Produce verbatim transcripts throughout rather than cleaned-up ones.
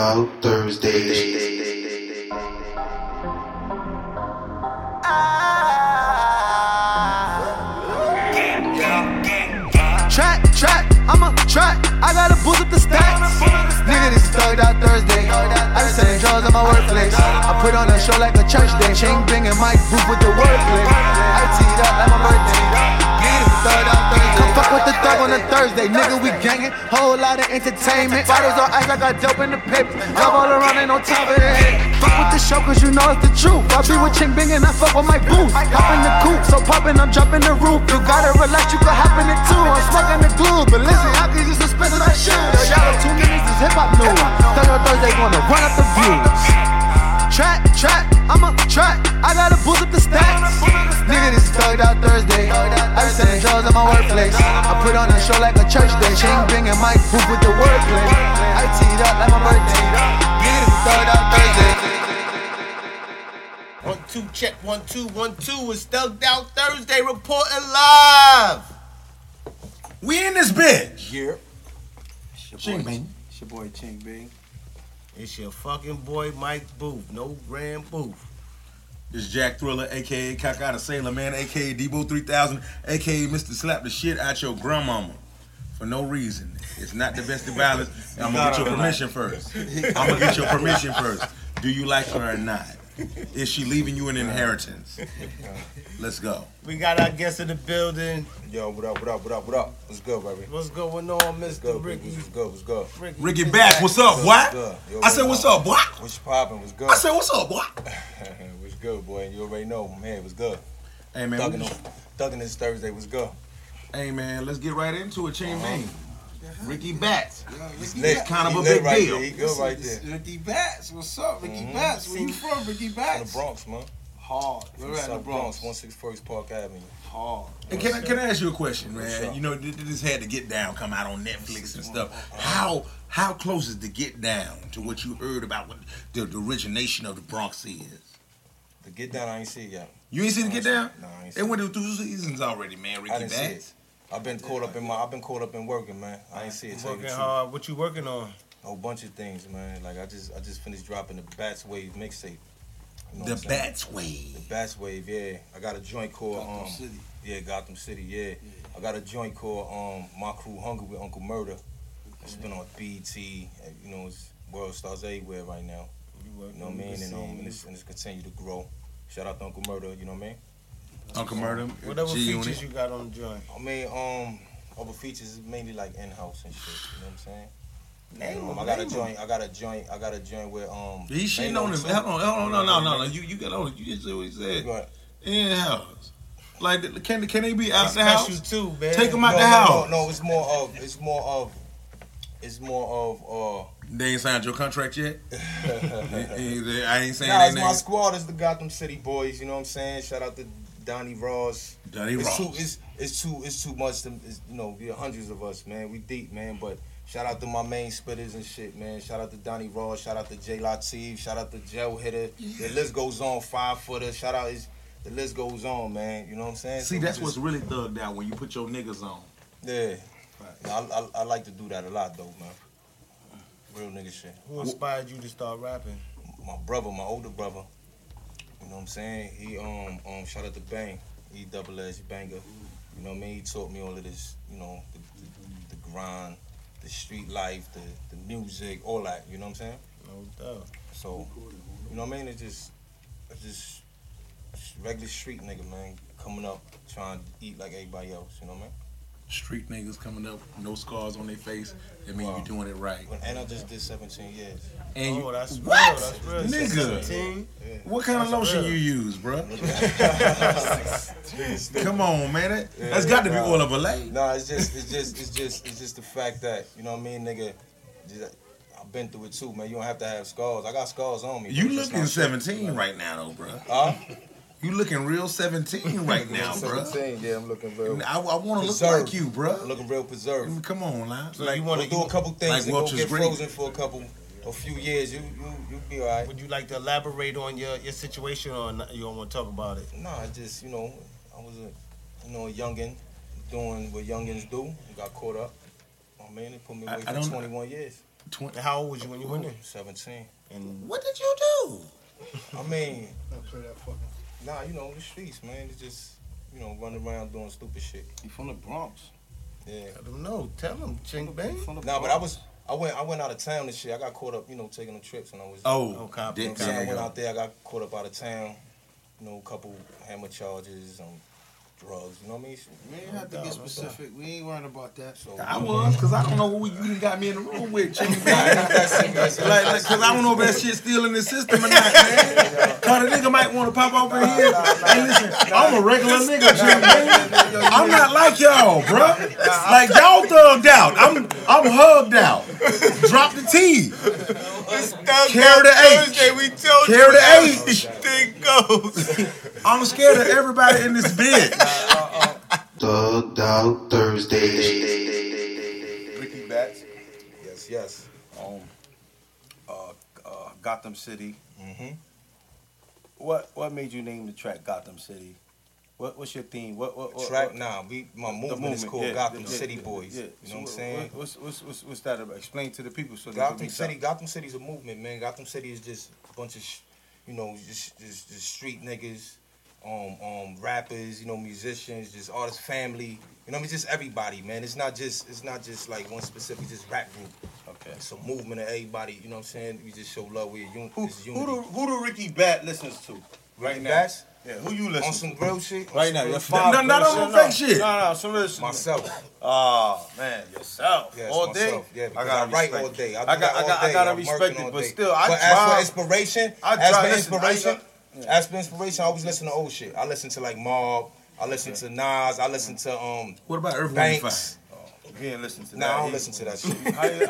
Out Thursdays. Track, track, I'm a track. I gotta boost up the stats. Nigga, this is thugged out Thursday. I be selling drugs at my workplace. I put on a show like a church day. Ching Bing and Mike Booth with the wordplay. I teed up like my birthday. Nigga, this is thugged out Thursday. Come fuck with the thug on a Thursday. Nigga, we gangin'. Whole lot of entertainment. Bottles on ice, I got dope in the paper. Love all around, ain't no top of the head. Fuck with the show, cause you know it's the truth. I be with Ching Bing and I fuck with Mike Booth. Hop in the coupe, so poppin', I'm jumping the roof. You gotta relax, you can hop in it too. I'm smoking the glue, but listen, I can just expensive that shit. Shout out two minutes, this hip hop news. Thursday, Thursday, gonna run up the views. Track, track, I'm a track. I gotta boost up the stats. Nigga, this is thugged out Thursday. I be selling drugs at my workplace. I put on a show like a church day. Ching Bing and Mike Booth with the wordplay. I teed up like my birthday. Nigga, this is thugged out Thursday. One, two, check, one, two, one, two. It's Thugged Out Thursday, reporting live. We in this bitch. Yeah. It's your Ching boy, Bing. It's your boy Ching Bing. It's your fucking boy Mike Booth, no Grand Booth. It's Jack Thriller, a k a. Kakata Sailor Man, a k a. Debo three thousand, a k a. Mister Slap the shit out your grandmama. For no reason. It's not domestic violence. I'm gonna get your permission first. I'm gonna get your permission first. Do you like her or not? Is she leaving you an inheritance? Let's go. We got our guests in the building. Yo, what up, what up, what up, what up? What's good, baby? What's going on, Mister Good, Ricky? What's good, what's good? Ricky, Ricky Bass, what's up, boy? What's good? Yo, I said, what's up, boy? What's poppin'? What's good? I said, what's up, boy? What's good, boy? You already know, man. What's good? Hey, man. Thugging, we- thugging this Thursday. What's good? Hey, man, let's get right into it, Ching Bing. Ricky Bats. It's It's kind of he a lit big right deal. There. He good right there. Ricky Bats, what's up, Ricky Mhm. Bats? Where you from, Ricky In the Bats? Bronx, man. Hard. Where From at in the South Bronx? one sixty-first Park Avenue. Hard. Hey, can I, can I ask you a question, What's man? up? You know, th- th- this had to Get Down come out on Netflix and stuff. How how close is the Get Down to what you heard about what the, the origination of the Bronx is? The Get Down, I ain't see it yet. You ain't seen the I Get ain't Down? see it. No, I ain't It see went through two seasons already, man. Ricky I didn't see it. Bats. I've been caught up in my. I've been caught up in working, man. I ain't see it. Tell you the Working truth. hard. What you working on? A whole bunch of things, man. Like I just, I just finished dropping the Bats Wave mixtape. You know The what I'm saying? Bats Way. The Bats Wave, yeah. I got a joint called Gotham um, City. yeah, Gotham City, yeah. I got a joint called um, My Crew Hungry with Uncle Murder. It's been on B E T, and, you know, it's world stars everywhere right now. You know what I mean? And um, and it's, and it's continue to grow. Shout out to Uncle Murder, you know what I mean? Uncle Murder. Whatever G-Unit. features you got on the joint. I mean, um, other features is mainly like in-house and shit. You know what I'm saying? Name Um, them, I got a name joint. I got a joint. I got a joint where um. He shitting Ain't no on him. two- Hold on, hold on, no, no, no, no. You, you got on. You just said what he said. Go ahead. In house. Like, can can they be out It's the house? special too, man. Take 'em out no, the no, house. No, no, it's more of. It's more of. It's more of. uh They ain't signed your contract yet. I ain't saying Nah, that it's my name. squad. It's the Gotham City boys. You know what I'm saying? Shout out to Donnie Ross. Donnie it's Ross. Too, it's it's too it's too much. To, it's, you know, we are hundreds of us, man. We deep, man. But shout out to my main spitters and shit, man. Shout out to Donnie Ross. Shout out to Jay Latif. Shout out to Joe Hitter. The list goes on. Five footer. Shout out. Is the list goes on, man. You know what I'm saying? See, So that's we what's just- really thugged out when you put your niggas on. yeah. I, I I like to do that a lot though, man. Real nigga shit. Who inspired you to start rapping? My brother, my older brother. You know what I'm saying? He um um shout out to Bang, E double S banger. You know what I mean? He taught me all of this. You know the, the, the grind, the street life, the the music, all that. You know what I'm saying? No doubt. So you know what I mean? It's just it's just it's regular street nigga, man, coming up trying to eat like everybody else. You know what I mean? Street niggas coming up, no scars on their face. That mean Wow. you doing it right. And I just did seventeen years. And you, Oh, that's real. what? That's real. Nigga. seventeen. Yeah. What kind of That's lotion real. you use, bro? Come on, man. That, Yeah, that's got to be nah. oil of Olay. No, it's just, it's just, it's just, it's just the fact that you know what I mean, nigga. Just, I've been through it too, man. You don't have to have scars. I got scars on me. You but it's just looking not- seventeen right now, though, bro. Huh? You looking real seventeen right now, bro. seventeen, yeah, I'm looking real. I, I want to look Preserved. like you, bro. I'm looking real preserved. Come on, now. So Like, you We'll want to do a couple things like and go Welch's get Grape. frozen for a couple, a few years. You, you, you be alright. Would you like to elaborate on your, your situation, or not, you don't want to talk about it? Nah, I just, you know, I was a, you know, a youngin, doing what youngins do. Got caught up. Oh man, they put me I- away I for don't- twenty-one years. And how old was you when you went in? seventeen. And what did you do? I mean, Don't play that fucking. nah, you know, the streets, man. It's just, you know, running around doing stupid shit. You from the Bronx? Yeah. I don't know. Tell him, Ching Bang. Nah, but I was, I went, I went out of town and shit. I got caught up, you know, taking the trips when I was. Oh, Oh, copy. You know what I'm Dick, saying? I there went you out there. I got caught up out of town. You know, a couple hammer charges, um, drugs. You know what I mean? We ain't have to get specific. We ain't worrying about that. So I was, because I don't know who you done got me in the room with, Chicken Nah, Bang. it ain't that serious. Like, like, cause I don't know if that shit's still in the system or not, man. Cause the nigga might want to pop over here. Hey, listen, I'm a regular nigga, Chicken Bang. I'm not like y'all, bro. Like y'all thugged out. I'm, I'm hugged out. Drop the T. Carry the H. Thursday, we told Carry you the how H. this thing goes. I'm scared of everybody in this bitch. Thugged Out Thursdays. Ricky Bats, Yes, yes. um, uh, uh, Gotham City. Mm-hmm. What what made you name the track Gotham City? What what's your theme? What what, what Track, what, nah, we, my the movement, is called yeah, Gotham yeah, City yeah, Boys. yeah. You know So what I'm saying? What's what's what's what's that about? Explain to the people so they can Gotham reach City, out. Gotham City's a movement, man. Gotham City is just a bunch of, sh- you know, just, just just street niggas, um, um, rappers, you know, musicians, just artists, family. You know, what I mean, just everybody, man. It's not just, it's not just like one specific, just rap group. Okay. It's a movement of everybody. You know what I'm saying? We just show love. We're un- Who it's who unity. do who do Ricky Bat listens to right Ricky now? Bats? Yeah, who you On listen some to? real shit. on Right some now, real your shit. five. No, no, no, no fake shit. No, no, some listen. Myself. Oh man, yourself. Yes, all myself. day. Yeah, because I, gotta write respect all day. I, I do got, that I all got, I day. gotta I'm respect working it, all but day. still, I but drive. as for inspiration, I as drive- for listen, I inspiration, got- as for inspiration, I always listen to old shit. I listen to like Mob. I listen to Nas. I listen to um What about Earth, Wind, and Fire? Banks. You ain't listen to Nah, that. I don't He- listen to that shit. I- I, I don't listen to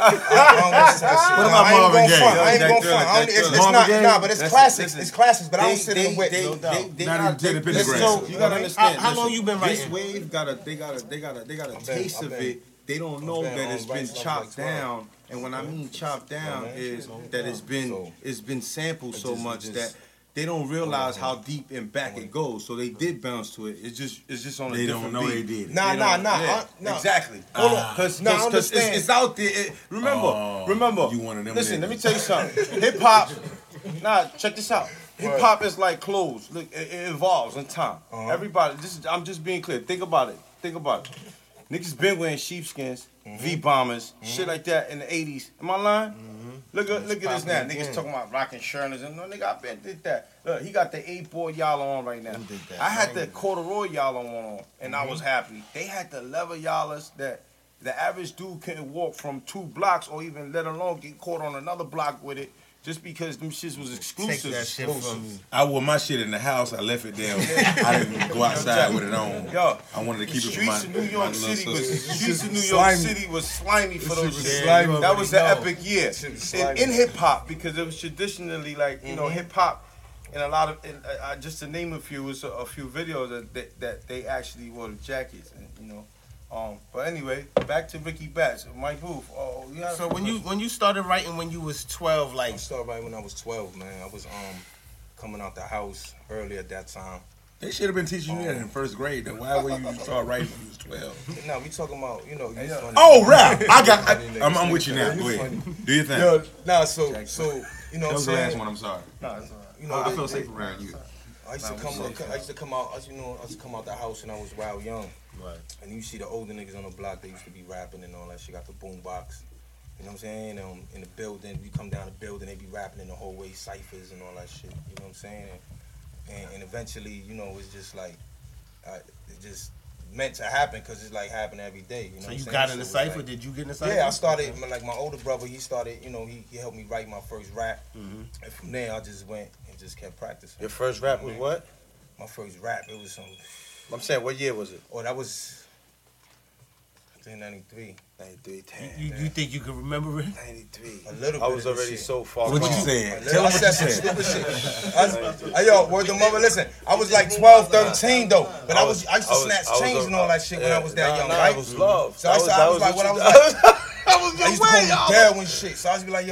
that shit. What Nah, about I ain't Marvin gonna Gaye? front. I ain't Jack gonna Thriller, front. I don't- Jack It's, it's Thriller. not, Marvin nah, Gaye? but it's Listen, classics. listen. It's classics, but I don't They, sit they, in the whip. they, No doubt. they, they Not got, even to the they- pentagram. so you gotta understand. How- how long listen, you been This writing? wave got a, they got a, they got a, they got a I've been- taste I've of been- it. They don't know been that on it's been writing since chopped like twelve. down, and when I mean chopped down man. is that it's been So- it's been sampled It so just- it much just- that they don't realize Mhm. how deep and back it goes. So they did bounce to it. It's just it's just on a They different don't know beat. they did it. Nah, They nah, don't- nah. yeah, I- nah. Exactly. Hold Ah. on. Because Nah, I it's, understand. it's out there. It- remember, Oh, remember. you one of them Listen, let me niggas. tell you something. Hip hop. Nah, check this out. Hip hop is like clothes. Look, it, it evolves in time. Uh-huh. Everybody, this is, I'm just being clear. Think about it. Think about it. Niggas been wearing sheepskins, Mm-hmm. V bombers, shit like that in the eighties. Am I lying? Look at look at this now. popping Niggas again. talking about rocking Sherners and no nigga, I been did that. Look, he got the eight boy y'all on right now. did that. I had the corduroy y'all on on, and I was happy. They had the leather y'allers that the average dude couldn't walk from two blocks or even let alone get caught on another block with it. Just because them shits was Take exclusive. that shit from me. I wore my shit in the house. I left it there. I didn't go outside with it on. Yo, I wanted to keep it for streets my, of New my York little City was sister. streets of New York Slimy. City was slimy for those was shit. slimy. That was the You already epic year Shit was in, slimy. in hip hop because it was traditionally like you know Mhm. hip hop and a lot of and, uh, uh, just to name a few was a, a few videos that, that that they actually wore the jackets and you know. Um, but anyway, back to Ricky Bats, Mike Booth. Oh, you had a So when you when you started writing when you was twelve, like I started writing when I was twelve, man. I was um coming out the house early at that time. They should have been teaching you that in first grade. Then why were you start writing when you was twelve? Now we talking about, you know, you funny. Oh, rap! I got. I, Funny I'm, I'm niggas. with you now. You Go ahead. funny. Do your thing. Yo, nah, so so you know That what I'm was the last saying? one. I'm sorry. Nah, it's all right. You know, I, I they- feel they- safe around you. I used to Nah, come, we safe, I used to come out, I used, you know, I used to come out the house and I was wild young. Right. And you see the older niggas on the block, they used to be rapping and all that shit. Got the boom box. You know what I'm saying? Um, in the building, you come down the building, they be rapping in the whole way, ciphers and all that shit. You know what I'm saying? And, and, and eventually, you know, it's just like, uh, it just meant to happen because it's like happening every day. You know So what you I'm got saying? in the So it's cipher? like- Did you get in the cipher? Yeah, I started, my- like my older brother, he started, you know, he, he helped me write my first rap. Mhm. And from there, I just went and just kept practicing. Your first rap was what? My first rap, it was some, I'm saying, what year was it? oh, that was, I think ninety-three. ninety-three, You, you, you think you can remember it? ninety-three. A little I bit was of this already shit. so far What gone. you A saying? little- Tell I them what said you some said. stupid shit. I was, hey, yo, word the mother, listen, I was like twelve, thirteen though, but I was, I used to I was- snatch I was chains a- and all that shit when I was that nah, young, nah, right? it was love. So I, That used to- was- I that was like, what when I you- was like, that was I your used to call way, me y'all. Dad when shit, so I used to be like, yo,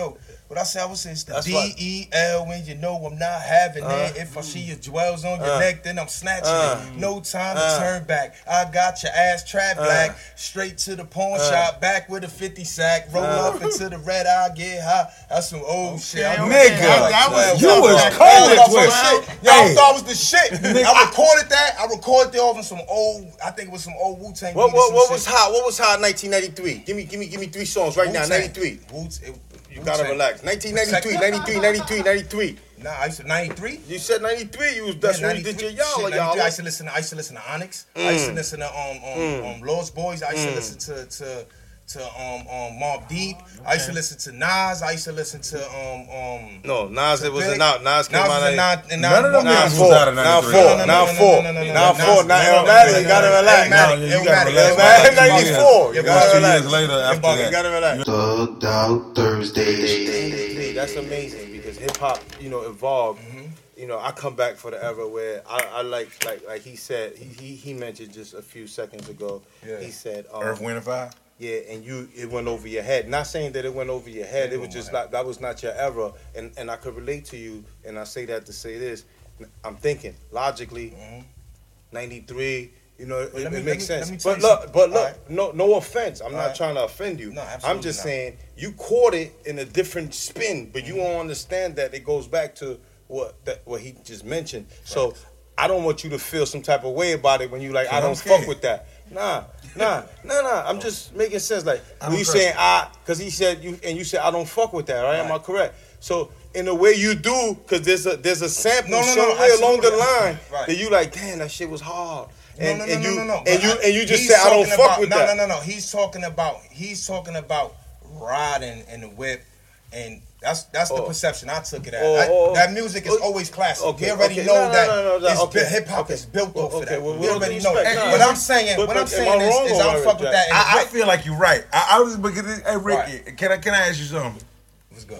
What I say, I would say it's the That's D what- E L when you know I'm not having Uh, it. If I see your jewels on your uh, neck, then I'm snatching uh, it. No time uh, to turn back. I got your ass trap uh, black. Straight to the pawn uh, shop, back with a fifty sack. Roll uh, off into the red eye, get high. That's some old shit. I know Nigga, that. that was- twelve. you was That cold at was some twelve. shit. Y'all Hey. thought I was the shit. I recorded that. I recorded that over some old, I think it was some old Wu-Tang. What beat or what some what shit. was hot? What was hot in nineteen ninety-three? Give me give me give me three songs right now. Wu-Tang. ninety-three. Wu-Tang. You gotta Wu-Tang. relax. nineteen ninety-three, ninety-three, ninety-three, ninety-three. Nah, I used to ninety-three. You said ninety-tee. You was that's when you did your y'all Shit, y'all. ninety-three, I used to listen to I used to listen to Onyx. I used to Mm. listen to um um, Mm. um Lost Boys. I used Mm. to listen to to to um um Mobb Deep. I used to listen to Nas. I used to listen to um um No, Nas to it wasn't Big. out. Nas came Nas out was a in nine- in None of them nine- niggas was four. out of Now ninety-three. four. No, no, no, Now no, no, four. no, no, no, Now no, four. no, Now no, no, Illmatic. no, You gotta no, relax. Illmatic, No, you gotta Illmatic, relax. Illmatic. Man, ninety-four. You It was gotta two relax. years later You after gotta that. relax. Thugged Out Thursdays. Hey, that's amazing because hip hop, you know, evolved. You know, I come back for the era where I, I like, like, like he said, he, he he mentioned just a few seconds ago. Yeah. He said, um, Earth, Wind, and Fire. yeah, and you, it went over your head. Not saying that it went over your head. It It was went just over my like that was not your era, and and I could relate to you. And I say that to say this. I'm thinking logically, ninety-three. You know, it, let it me- makes let me- let sense. me tell But you look, something. but look, Alright. no, no offense. I'm not Alright. trying to offend you. No, I'm absolutely just not. saying you caught it in a different spin, but you won't understand that it goes back to what that what he just mentioned. So I don't want you to feel some type of way about it when you like I I'm don't scared. fuck with that. Nah, nah, nah, nah. I'm just making sense. Like I when don't you trust saying I, because he said you and you said I don't fuck with that. Right? Am I correct? So in a way you do, because there's a there's a sample No, no, no, somewhere along the absolutely. line Right. that you like. Damn, that shit was hard. And, no, no, and no, you no, no, no. and you But and you just he's said I don't talking fuck about, with no, that. No, no, no. He's talking about he's talking about riding in the whip, and that's that's the Oh. perception I took it as. Oh, That- oh, oh. that music is Oh, always classic. okay, we already okay. know No, no, that no, no, no, it's okay, hip hop okay. is built Well, off of okay, that. well, we with all already due know respect, that. nah. What I'm saying, But- what but I'm am saying I is, wrong is or I don't right, fuck with Jack? that. in the I, I whip. feel like you're right. I, I was because hey Ricky, Right. can I can I ask you something? Let's go.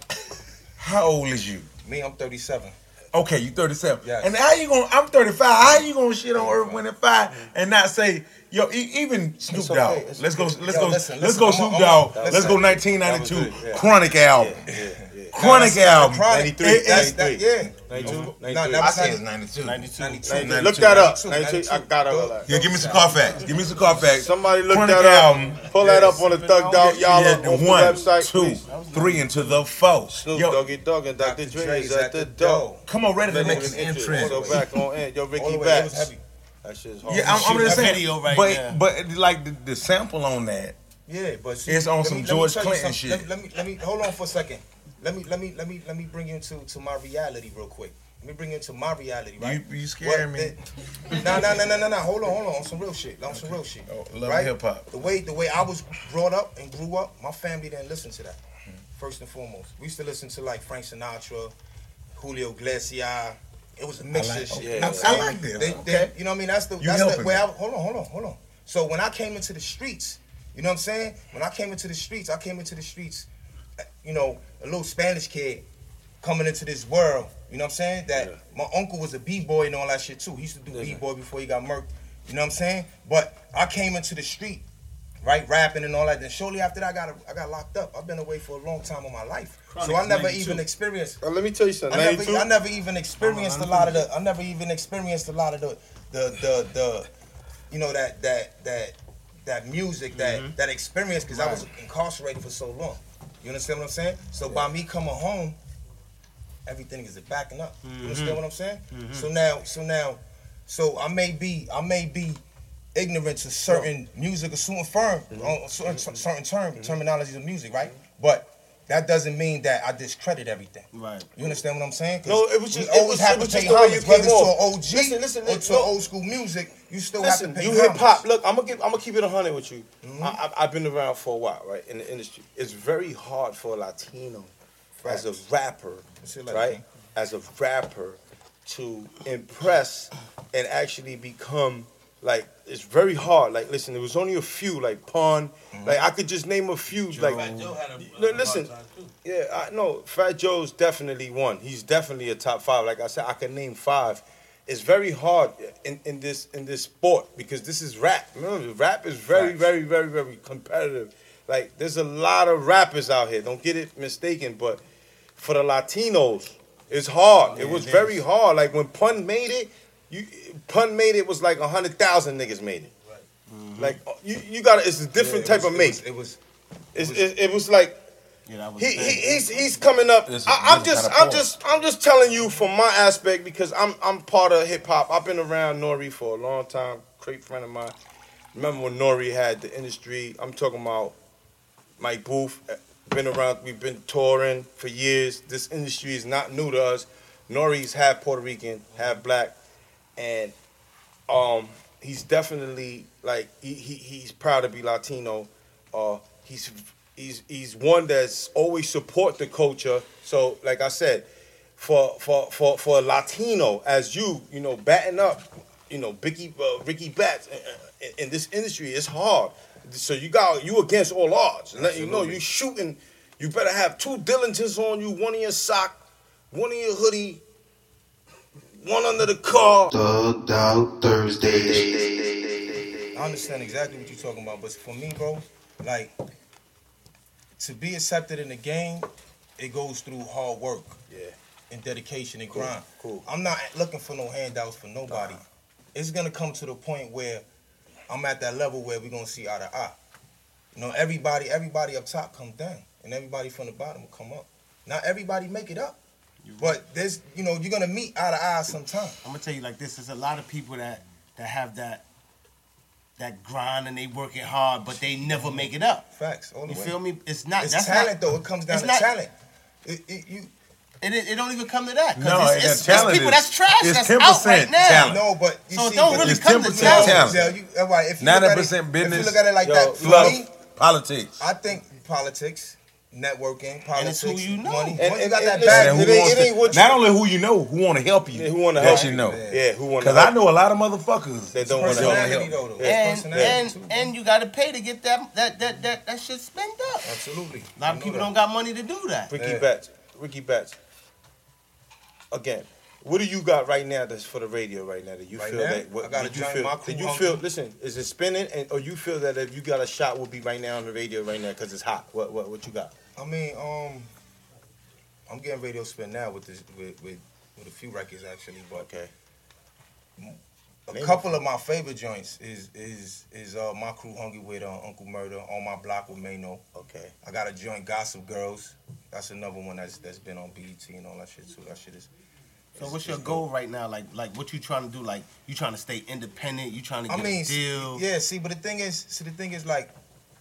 How old is you? Me, I'm thirty-seven. Okay, you thirty-seven. Yes. And how you gonna? I'm thirty-five. How you gonna shit on Earth, Wind, and Fire and not say yo? E- even Snoop It's Dogg. okay, it's Let's go. okay. Let's Yo, go. listen, let's listen, go. I'm a- Snoop I'm a- Dogg. listen. Let's go. nineteen That was ninety-two good, yeah. Chronic album. Yeah, yeah, yeah. Chronic Nah, that's- album. Chronic. ninety-three, It- that's- that- ninety-three. Yeah. ninety-two, No, ninety-three. that I was say saying- it's ninety-two. ninety-two. ninety-two. Look that up. ninety-two, ninety-two. I ninety-two. gotta relax. Yeah, give me some Carfax. Give me some Carfax. Somebody look Chronic that up. album. Pull that up on the Thugged Out y'all Yeah, on the one, website. two, please. three, into the four. Snoop Yo, Doggy Dogg and Doctor Dre is at the door. come on, ready for the Let me next get into it. entrance. So back on end. Yo, All Ricky the way, it was Bats. heavy. That shit's hard. Yeah, I'm, I'm just Shoot that saying. video right but now. but like the, the sample on that. Yeah, but see, It's on let some me- let me George tell you Clinton something. shit. Let me, let me let me hold on for a second. Let me let me let me let me bring you into to my reality real quick. Let me bring you into my reality, right? You you scaring me? No, no, no, no, no, no. Hold on, hold on. On some real shit. On some real shit. Oh, love right? hip hop. The way the way I was brought up and grew up, my family didn't listen to that. First and foremost, we used to listen to like Frank Sinatra, Julio Iglesias. It was a mixture like- of shit. okay. You know what I I'm saying? like that. They- Okay. they- you know what I mean? That's the You that's the helping way me. I hold on, hold on, hold on. So when I came into the streets, you know what I'm saying? When I came into the streets, I came into the streets, you know, a little Spanish kid coming into this world. You know what I'm saying? That Yeah. my uncle was a b-boy and all that shit too. He used to do Yeah. b-boy before he got murked. You know what I'm saying? But I came into the street, right, rapping and all that. Then shortly after that, I got I got locked up. I've been away for a long time in my life, so I never ninety-two. even experienced. Uh, let me tell you something. I never, ninety-two. I never even experienced a lot of the. I never even experienced a lot of the, the, the, the you know, that, that, that, that music, that, Mm-hmm. that experience, because I was incarcerated for so long. You understand what I'm saying? So by me coming home, everything is backing up. You understand what I'm saying? So now, so now, so I may be, I may be ignorant to certain music or certain firm, on certain, certain term, terminologies of music, right? But that doesn't mean that I discredit everything. Right. You understand what I'm saying? 'Cause No, it was just- we it always was- have it was to just pay the way you homage, whether it's came to off. an O G Listen, listen, or listen, to no. old school music. You still Listen, have to pay you homage. hip hop. Look, I'm gonna give, I'm gonna keep it a hundred with you. Mm-hmm. I, I, I've been around for a while, right, in the industry. It's very hard for a Latino, as a Facts. rapper, What's it like, right, King? as a rapper, to impress and actually become like. It's very hard. Like, listen, there was only a few, like Pun. Mm-hmm. Like, I could just name a few. Like, Joe had a, no, listen. Yeah, I know. Fat Joe's definitely one. He's definitely a top five. Like I said, I can name five. It's very hard in, in this in this sport because this is rap. Remember, rap is very, Facts. very, very, very competitive. like there's a lot of rappers out here. Don't get it mistaken, but for the Latinos, it's hard. Yeah, it was it very is. hard. Like when Pun made it, you Pun made it was like a hundred thousand niggas made it. Right. Mm-hmm. Like you, you got to It's a different Yeah, it type was- of make. It was. It's, it, it was like Yeah, that was he, bad. he he's he's coming up. This is- I, I'm this is just kinda I'm just I'm just telling you from my aspect because I'm I'm part of hip hop. I've been around Nori for a long time. Great friend of mine. Remember when Nori had the industry? I'm talking about Mike Booth. Been around. We've been touring for years. This industry is not new to us. Nori's half Puerto Rican, half black, and um, he's definitely like he, he he's proud to be Latino. Uh, he's he's he's one that's always support the culture. So like I said, for for for for a Latino as you you know batting up, you know Ricky uh, Ricky Bats in, in this industry, it's hard. So you got you against all odds. And let you know you shooting. You better have two Dillingtons on you, one in your sock, one in your hoodie, one under the car. Thugged Out Thursdays. I understand exactly what you're talking about, but for me, bro, like to be accepted in the game, it goes through hard work, Yeah. and dedication and grind. Cool. I'm not looking for no handouts for nobody. It's gonna come to the point where I'm at that level where we're gonna see eye to eye. You know, everybody, everybody up top comes down, and everybody from the bottom will come up. Not everybody make it up, but there's, you know, you're gonna meet eye to eye sometime. I'm gonna tell you like this: there's a lot of people that that have that that grind and they working hard, but they never make it up. Facts. All the You way. feel me? It's not. It's that's talent, not, though. It comes down it's to not- talent. It, it, you, It, it, it don't even come to that. 'cause No, it's, and it's, that it's talent people is- that's trash it's that's ten out percent right now. talent. no, but you So see, it don't but really it's come to ten percent talent. talent. Zell, you, all right, if you ninety look at it- percent If business, you look at it like yo, that, for fluff. me, politics. I think politics, networking, politics, it's who you know. money. And- Once you and- got and that listen, bag, And it who ain't- wants it ain't to- what you- not only who you know, who want to help you. Yeah, who wanna that help you you. know. Yeah, who want to Because I know a lot of motherfuckers They don't It's want to help. personality, though, though. It's And personality, and too. and you gotta pay to get that that that that, that shit spent up. Absolutely. A lot of people don't got money to do that. Ricky Yeah. Bats. Ricky Bats. Again, what do you got right now that's for the radio right now that you Right feel now? that what I got did a you joint, feel my crew did you hungry. feel listen, is it spinning and or you feel that if you got a shot will be right now on the radio right now because it's hot. What what what you got? I mean, um, I'm getting radio spin now with this with with, with a few records actually, but Okay. a Name couple of my favorite joints is is is uh my crew hungry with uh, Uncle Murder, On My Block with Mano. Okay. I got a joint Gossip Girls. That's another one that's that's been on B E T and all that shit too. That shit is. So is- what's your is goal dope. right now? Like like what you trying to do? Like you trying to stay independent? You trying to I get mean, a deal? yeah. See, but the thing is, see, the thing is, like,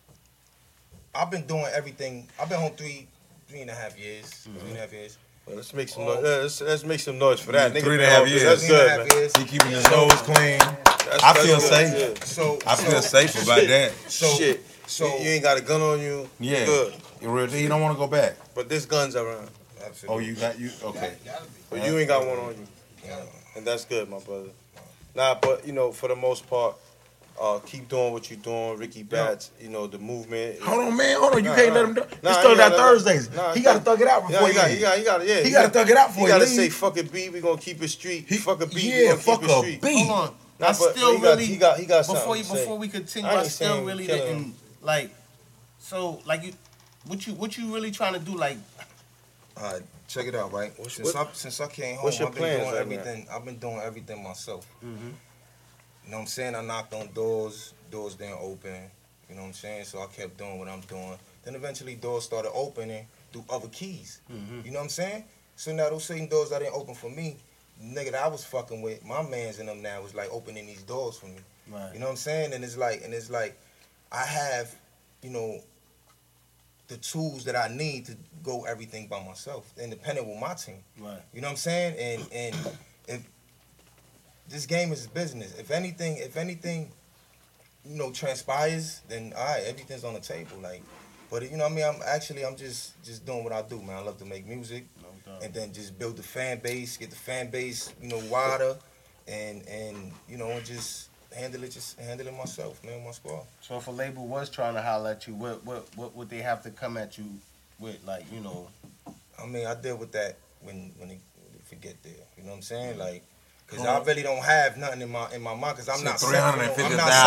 I've been doing everything. I've been home three, three and a half years, Mm-hmm. three and a half years. Well, let's make some Oh. noise. Let's, let's make some noise for that. Three Nigga and a been half off- years. That's Three and a good, half man. years. He keeping his nose clean. That's, I that's feel good. safe. Yeah. So I feel so, safe about that. So Shit. so you, you ain't got a gun on you. Yeah. You good. You real- He don't want to go back. But there's guns around. Oh, you got you okay. But you ain't got one on you. And that's good, my brother. Nah, but you know, for the most part, uh, keep doing what you're doing. Ricky Bats, you know, the movement. Hold on, man. Hold on. You Nah, can't nah. let him do Nah, It's he Thugged Out gotta- Thursdays. nah, he it's got to not- thug it out Yeah, before he he got, he leave. got, he got, yeah. He gotta thug it out before He gotta he say, leave. "Fuck a beat, we gonna keep it street." He- fuck a beat, we yeah, gonna fuck keep it a street. beat. Hold on. Nah, I but- still but he got- really he got- he got before something you to say. before we continue. I I, ain't still saying really kill him. didn't like. So like you, what you what you really trying to do? Like All right, check it out, right? What's- Since what- I since I came home, what's your I've been plans doing right everything. I've been doing everything myself. Mm-hmm. You know what I'm saying? I knocked on doors, doors didn't open. You know what I'm saying? So I kept doing what I'm doing. Then eventually doors started opening through other keys. Mhm. You know what I'm saying? So now those same doors that didn't open for me, nigga that I was fucking with, my mans in them now was like opening these doors for me. right. You know what I'm saying? And it's like, and it's like, I have, you know, the tools that I need to go everything by myself, independent with my team. Right. You know what I'm saying? And and if this game is business, if anything, if anything, you know, transpires, then all right, everything's on the table. Like, but you know what I mean? I'm actually, I'm just just doing what I do, man. I love to make music, No doubt. and then just build the fan base, get the fan base, you know, wider, and and you know, and just handle it, just handle it myself, man, my squad. So if a label was trying to holler at you, what what what would they have to come at you with? Like you know, I mean, I deal with that when when they, if it get there. You know what I'm saying? Like, cause Oh. I really don't have nothing in my in my mind. Cause I'm Said not set three hundred and for no- fifty I'm not set- thousand.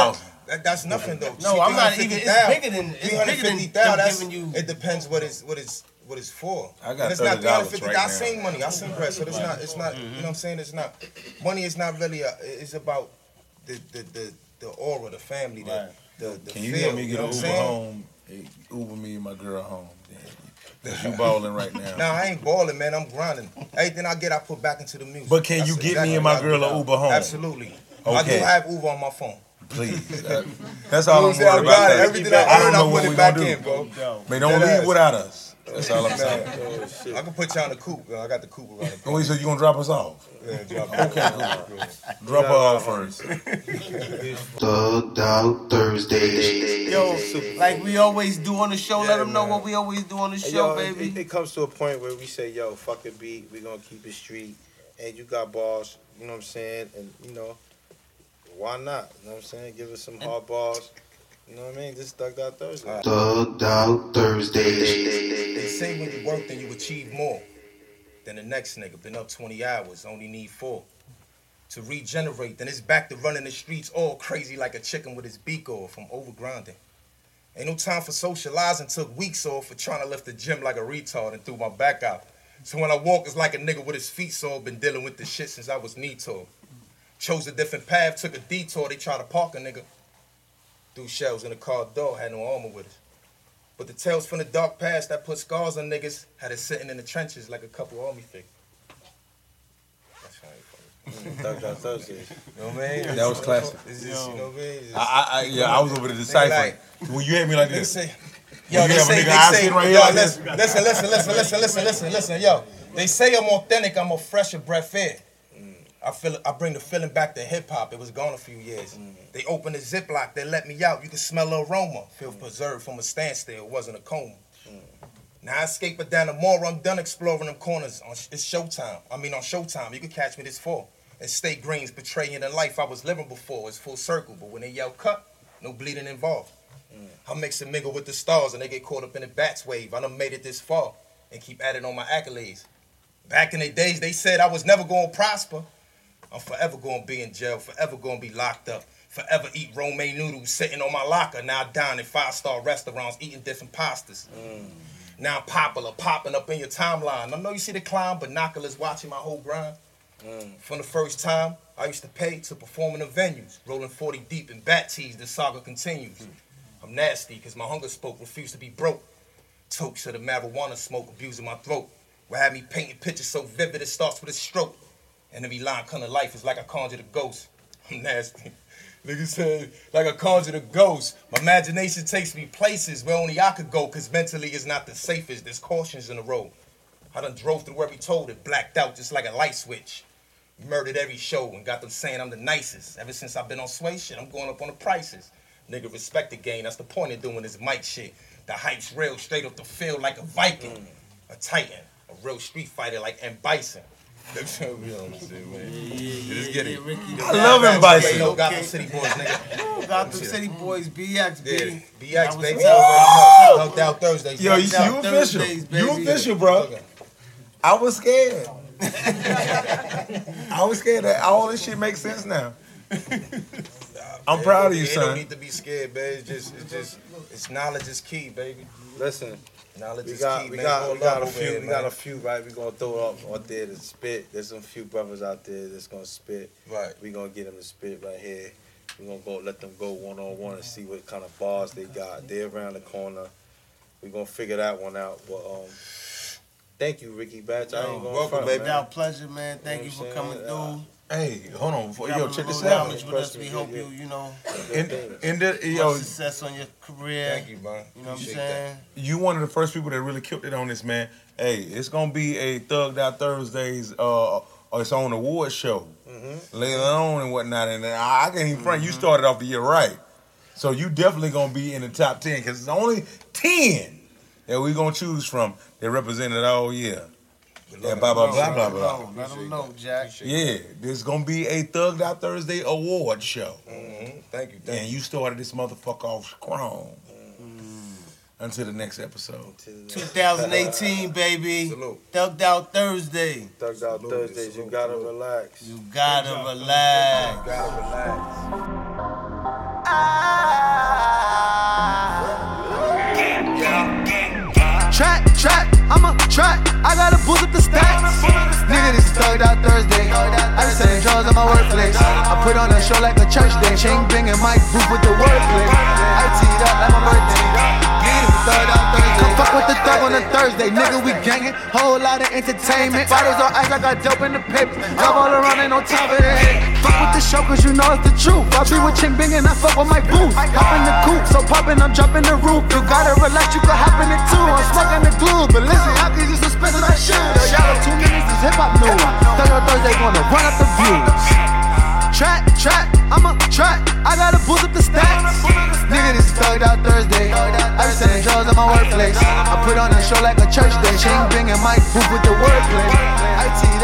That, that's nothing though. No, I'm not even. It's bigger than. It's bigger than them that's, giving you. It depends what it's what it's what it's for. I got and it's not thirty dollars fifty. right I now. seen money. I seen bread. So it's not. It's not. Mm-hmm. You know what I'm saying? It's not. Money is not really. A, it's about the the the, the aura, the family, the Right. the, the Can you feel. help me you get know an what I'm Uber saying? home? Hey, Uber me and my girl home. Cause you balling right now. Nah, I ain't balling, man. I'm grinding. Everything I get, I put back into the music. But can That's you get exactly me and my what I girl do an now. Uber home? Absolutely. I do Okay. have Uber on my phone. Please. Uh, that's all I'm You know what worried I'm saying? I got about. it. 'cause Everything I I don't earn, I know put what it we back gonna in, do. bro. Man, don't Dead leave ass. without us. That's all I'm saying. Oh, shit. I can put you on the coupe, bro. I got the coupe around the Oh, so you gonna drop us off? Yeah, drop it. Okay, cool. Drop her off first. Thugged Out Thursdays. Yo, like we always do on the show. Yeah, Let them know man. what we always do on the Hey, show, yo, it- baby. It, it comes to a point where we say, yo, fuck a beat, we gonna keep it street. And you got bars, you know what I'm saying? And, you know, why not? You know what I'm saying? Give us some hard bars. You know what I mean? This is Thugged Out Thursday. Thugged Out Thursdays. They say when you work, then you achieve more than the next nigga. Been up twenty hours, only need four. To regenerate, then it's back to running the streets all crazy like a chicken with his beak off from overgrinding. Ain't no time for socializing, took weeks off for trying to lift the gym like a retard and threw my back out. So when I walk, it's like a nigga with his feet sore, been dealing with this shit since I was knee-tall. Chose a different path, took a detour, they tried to park a nigga. Threw shells in the car door, had no armor with us. But the tales from the dark past that put scars on niggas had us sitting in the trenches like a couple army figures. That's funny. Thugged Out Thursday. You know what I mean? That was classic. It's just, you know what I mean? It's just- I, I, I, yeah, I was over to decipher. like- When you had me like They this, say, Yo, yo, you they have a say, nigga they eye say, sitting right here yo, like listen, listen, listen, listen, listen, listen, listen, listen, yo. They say I'm authentic, I'm a fresher breath air. I feel, I bring the feeling back to hip hop. It was gone a few years. They opened the Ziploc, they let me out. You can smell the aroma. Feel preserved from a standstill. It wasn't a coma. Now I escape it down the mall. I'm done exploring them corners. On, it's showtime. I mean on Showtime. You can catch me this fall. And State Greens betraying the life I was living before. It's full circle, but when they yell cut, no bleeding involved. I mix and mingle with the stars and they get caught up in the bats wave. I done made it this far and keep adding on my accolades. Back in the days, they said I was never gonna prosper. I'm forever gonna be in jail, forever gonna be locked up, forever eat romaine noodles sitting on my locker. Now I dine in five-star restaurants eating different pastas. Now I'm popular, popping up in your timeline. I know you see the clown, binoculars watching my whole grind. From the first time, I used to pay to perform in the venues, rolling forty deep in bat tees, the saga continues. I'm nasty, cause my hunger spoke, refused to be broke. Tokes of the marijuana smoke, abusing my throat. What had me painting pictures so vivid it starts with a stroke. And every line come to life is like I conjured a ghost. I'm nasty. Nigga said, like I conjured a ghost. My imagination takes me places where only I could go, cause mentally it's not the safest. There's cautions in the road. I done drove through every toll that blacked out just like a light switch. Murdered every show and got them saying I'm the nicest. Ever since I've been on Sway shit, I'm going up on the prices. Nigga, respect the game. That's the point of doing this mic shit. The hype's real, straight up the field like a Viking. A Titan. A real street fighter like M. Bison. That's what we on this shit, man. Just get it. I love M. Bison. Yo, got them City Boys, nigga. Got them City Boys, B X, Yeah, baby. B X, That was baby. tough. Thugged Out Thursdays. yo, you, Thugged you Out official. Thursdays, You baby. official, bro. Okay. I was scared. I was scared that all this shit makes sense now. I'm proud of you, You don't son. need to be scared, baby. It's just, it's just, it's knowledge is key, baby. Listen, Knowledge we is got key, we man. got More we got a love over few here, we got man. a few right. We gonna throw up out there to spit. There's some few brothers out there that's gonna spit. Right. We gonna get them to spit right here. We gonna go let them go one on one and see what kind of bars they got. They're around the corner. We gonna figure that one out. But um, thank you, Ricky Batch. I ain't gonna welcome, front, baby. man. Our pleasure, man. Thank you You know for what I'm coming saying? through. Hey, hold on. Before, yo, Dropping check a this little out. knowledge with us. We hope you, you know, In, in the, yo, much success on your career. Thank you, man. You know what I'm Appreciate saying? you one of the first people that really killed it on this, man. Hey, it's gonna be a Thugged Out Thursdays, uh, its own award show later on and whatnot. And I, I can't even front. You started off the year right, so you definitely gonna be in the top ten because it's only ten that we gonna choose from that represented all year. Yeah, blah blah blah blah blah. Let them know, Jack. Yeah, there's gonna be a Thugged Out Thursday award show. Mm-hmm. Thank you, thank And you. you started this motherfucker off strong. Until the next episode. twenty eighteen, baby. Salute. Thugged Out Thursday. Thugged Out Thursdays. You gotta relax. You gotta relax. Gotta relax. I selling drugs at my workplace. I put on a show like a church day. Chain banging Mike Booth with the wordplay. I teed up like my birthday. Third out Thursday. Come fuck with the thug on a Thursday. Nigga, we gangin'. Whole lot of entertainment. Bottles on ice, I got dope in the paper. Love all around, ain't no time for that. Fuck with the show, cause you know it's the truth. I be with Ching Bing and I fuck with my booth. Hop in the coupe, so poppin', I'm jumping the roof. You gotta relax, you can hop in it too. I'm smoking the glue, but listen, I can just expensive like shit. Yo, y'all two minutes is hip hop news. Third on Thursday, gonna run up the views. Track, track, I'm a track. I gotta boost up the stats. Nigga, this is thugged out Thursday. I be selling drugs at my workplace. I put on a show like a church day. Chain banging Mike Booth with the wordplay. I T